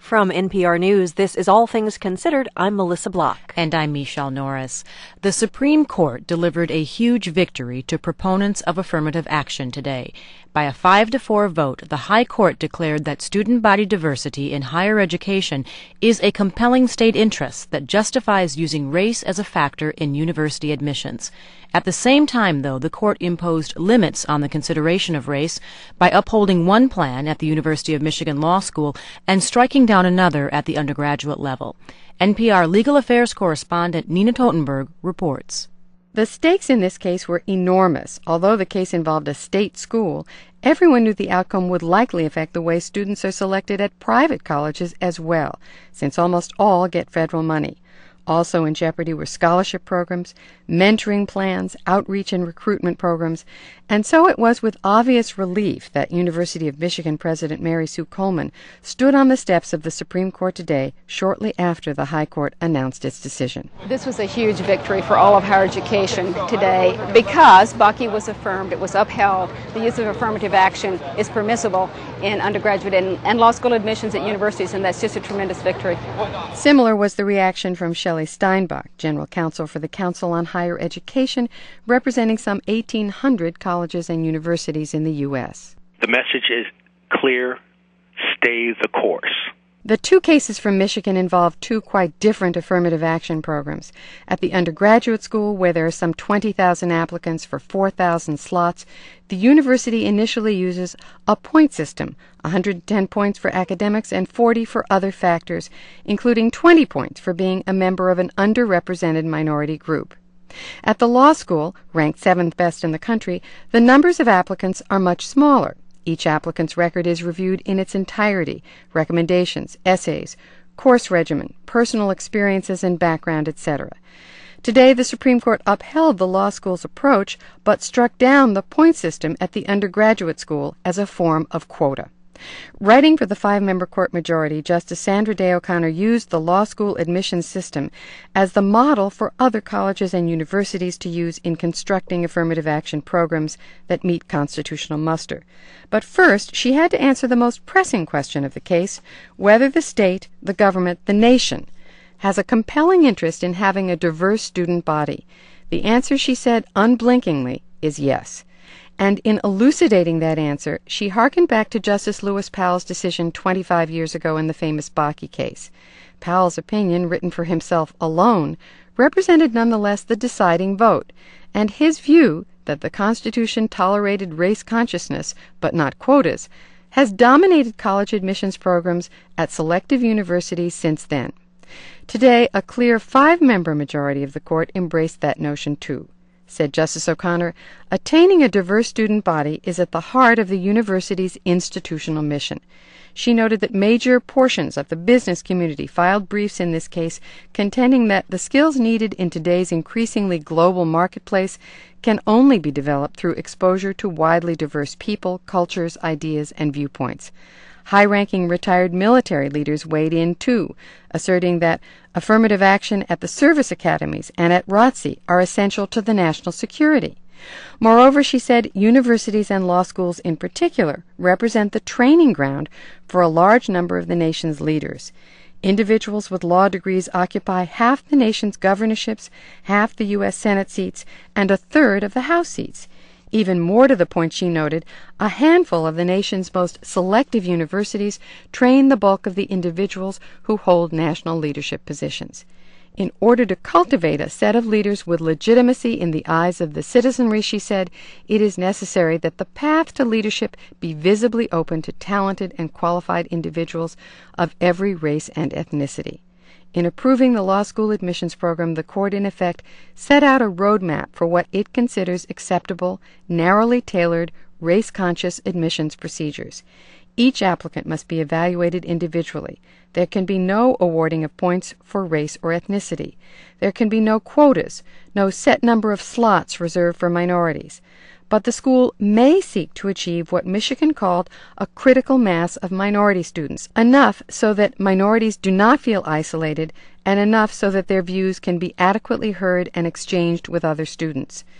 From NPR News, this is All Things Considered. I'm Melissa Block. And I'm Michelle Norris. The Supreme Court delivered a huge victory to proponents of affirmative action today. By a 5-4 vote, the High Court declared that student body diversity in higher education is a compelling state interest that justifies using race as a factor in university admissions. At the same time, though, the court imposed limits on the consideration of race by upholding one plan at the University of Michigan Law School and striking down another at the undergraduate level. NPR legal affairs correspondent Nina Totenberg reports. The stakes in this case were enormous. Although the case involved a state school, everyone knew the outcome would likely affect the way students are selected at private colleges as well, since almost all get federal money. Also in jeopardy were scholarship programs, mentoring plans, outreach and recruitment programs, and so it was with obvious relief that University of Michigan President Mary Sue Coleman stood on the steps of the Supreme Court today, shortly after the High Court announced its decision. This was a huge victory for all of higher education today because Bucky was affirmed, it was upheld. The use of affirmative action is permissible in undergraduate and law school admissions at universities, and that's just a tremendous victory. Similar was the reaction from Shelley Steinbach, General Counsel for the Council on Higher Education, representing some 1,800 colleges and universities in the U.S. The message is clear: stay the course. The two cases from Michigan involve two quite different affirmative action programs. At the undergraduate school, where there are some 20,000 applicants for 4,000 slots, the university initially uses a point system, 110 points for academics and 40 for other factors, including 20 points for being a member of an underrepresented minority group. At the law school, ranked 7th best in the country, the numbers of applicants are much smaller. Each applicant's record is reviewed in its entirety: recommendations, essays, course regimen, personal experiences and background, etc. Today, the Supreme Court upheld the law school's approach, but struck down the point system at the undergraduate school as a form of quota. Writing for the 5-member court majority, Justice Sandra Day O'Connor used the law school admissions system as the model for other colleges and universities to use in constructing affirmative action programs that meet constitutional muster. But first, she had to answer the most pressing question of the case: whether the state, the government, the nation has a compelling interest in having a diverse student body. The answer, she said unblinkingly, is yes. And in elucidating that answer, she hearkened back to Justice Lewis Powell's decision 25 years ago in the famous Bakke case. Powell's opinion, written for himself alone, represented nonetheless the deciding vote, and his view that the Constitution tolerated race consciousness, but not quotas, has dominated college admissions programs at selective universities since then. Today, a clear 5-member majority of the court embraced that notion too. Said Justice O'Connor, attaining a diverse student body is at the heart of the university's institutional mission. She noted that major portions of the business community filed briefs in this case contending that the skills needed in today's increasingly global marketplace can only be developed through exposure to widely diverse people, cultures, ideas, and viewpoints. High-ranking retired military leaders weighed in, too, asserting that affirmative action at the service academies and at ROTC are essential to the national security. Moreover, she said, universities and law schools in particular represent the training ground for a large number of the nation's leaders. Individuals with law degrees occupy half the nation's governorships, half the U.S. Senate seats, and a third of the House seats. Even more to the point, she noted, a handful of the nation's most selective universities train the bulk of the individuals who hold national leadership positions. In order to cultivate a set of leaders with legitimacy in the eyes of the citizenry, she said, it is necessary that the path to leadership be visibly open to talented and qualified individuals of every race and ethnicity. In approving the law school admissions program, the court, in effect, set out a roadmap for what it considers acceptable, narrowly tailored, race-conscious admissions procedures. Each applicant must be evaluated individually. There can be no awarding of points for race or ethnicity. There can be no quotas, no set number of slots reserved for minorities. But the school may seek to achieve what Michigan called a critical mass of minority students, enough so that minorities do not feel isolated, and enough so that their views can be adequately heard and exchanged with other students.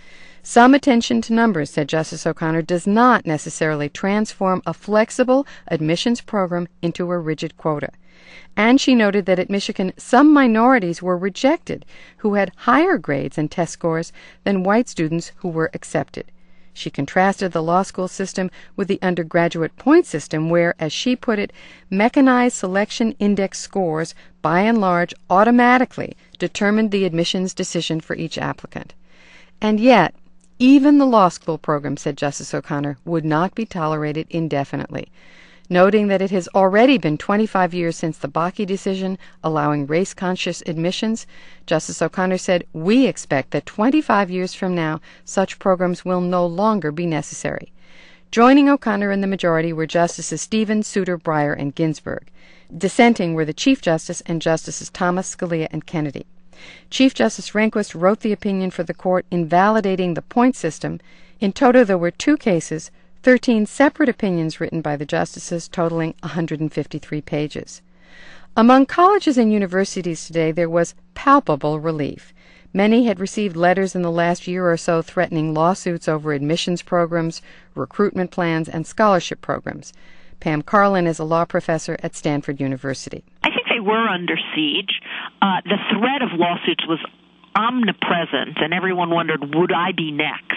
Some attention to numbers, said Justice O'Connor, does not necessarily transform a flexible admissions program into a rigid quota. And she noted that at Michigan, some minorities were rejected who had higher grades and test scores than white students who were accepted. She contrasted the law school system with the undergraduate point system where, as she put it, mechanized selection index scores, by and large, automatically determined the admissions decision for each applicant. And yet, even the law school program, said Justice O'Connor, would not be tolerated indefinitely. Noting that it has already been 25 years since the Bakke decision allowing race-conscious admissions, Justice O'Connor said, "We expect that 25 years from now, such programs will no longer be necessary." Joining O'Connor in the majority were Justices Stevens, Souter, Breyer, and Ginsburg. Dissenting were the Chief Justice and Justices Thomas, Scalia, and Kennedy. Chief Justice Rehnquist wrote the opinion for the court invalidating the point system. In total, there were 2 cases, 13 separate opinions written by the justices, totaling 153 pages. Among colleges and universities today, there was palpable relief. Many had received letters in the last year or so threatening lawsuits over admissions programs, recruitment plans, and scholarship programs. Pam Carlin is a law professor at Stanford University. I think they were under siege. The threat of lawsuits was omnipresent, and everyone wondered, would I be next?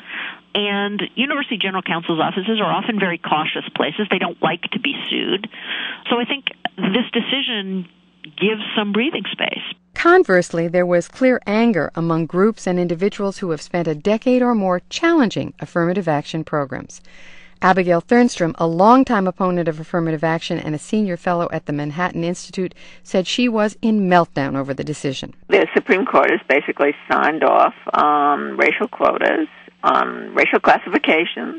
And University General Counsel's offices are often very cautious places. They don't like to be sued. So I think this decision gives some breathing space. Conversely, there was clear anger among groups and individuals who have spent a decade or more challenging affirmative action programs. Abigail Thernstrom, a longtime opponent of affirmative action and a senior fellow at the Manhattan Institute, said she was in meltdown over the decision. The Supreme Court has basically signed off racial quotas, racial classifications,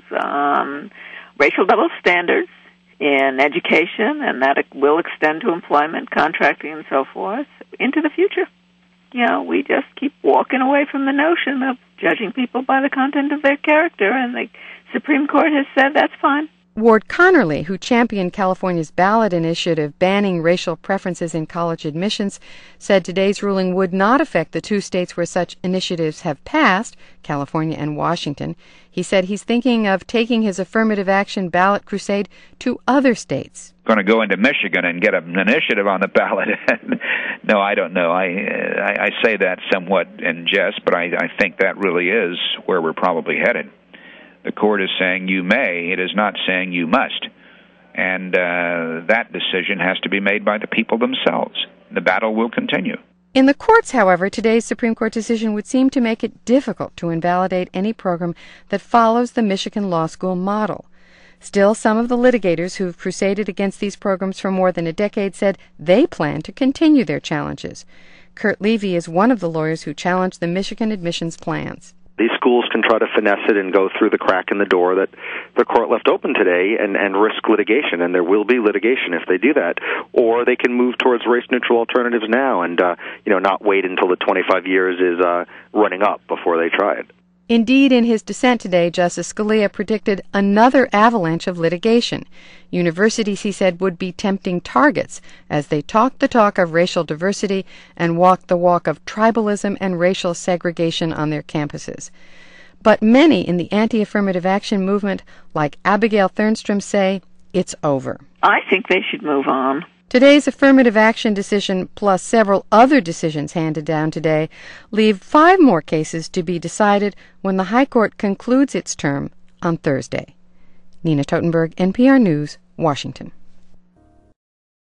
racial double standards in education, and that will extend to employment, contracting, and so forth into the future. You know, we just keep walking away from the notion of judging people by the content of their character, and the Supreme Court has said that's fine. Ward Connerly, who championed California's ballot initiative banning racial preferences in college admissions, said today's ruling would not affect the 2 states where such initiatives have passed, California and Washington. He said he's thinking of taking his affirmative action ballot crusade to other states. Going to go into Michigan and get an initiative on the ballot. No, I don't know. I say that somewhat in jest, but I think that really is where we're probably headed. The court is saying you may. It is not saying you must. And that decision has to be made by the people themselves. The battle will continue. In the courts, however, today's Supreme Court decision would seem to make it difficult to invalidate any program that follows the Michigan Law School model. Still, some of the litigators who've crusaded against these programs for more than a decade said they plan to continue their challenges. Kurt Levy is one of the lawyers who challenged the Michigan admissions plans. These schools can try to finesse it and go through the crack in the door that the court left open today and risk litigation, and there will be litigation if they do that. Or they can move towards race-neutral alternatives now and not wait until the 25 years is running up before they try it. Indeed, in his dissent today, Justice Scalia predicted another avalanche of litigation. Universities, he said, would be tempting targets as they talked the talk of racial diversity and walked the walk of tribalism and racial segregation on their campuses. But many in the anti-affirmative action movement, like Abigail Thernstrom, say it's over. I think they should move on. Today's affirmative action decision, plus several other decisions handed down today, leave 5 more cases to be decided when the High Court concludes its term on Thursday. Nina Totenberg, NPR News, Washington.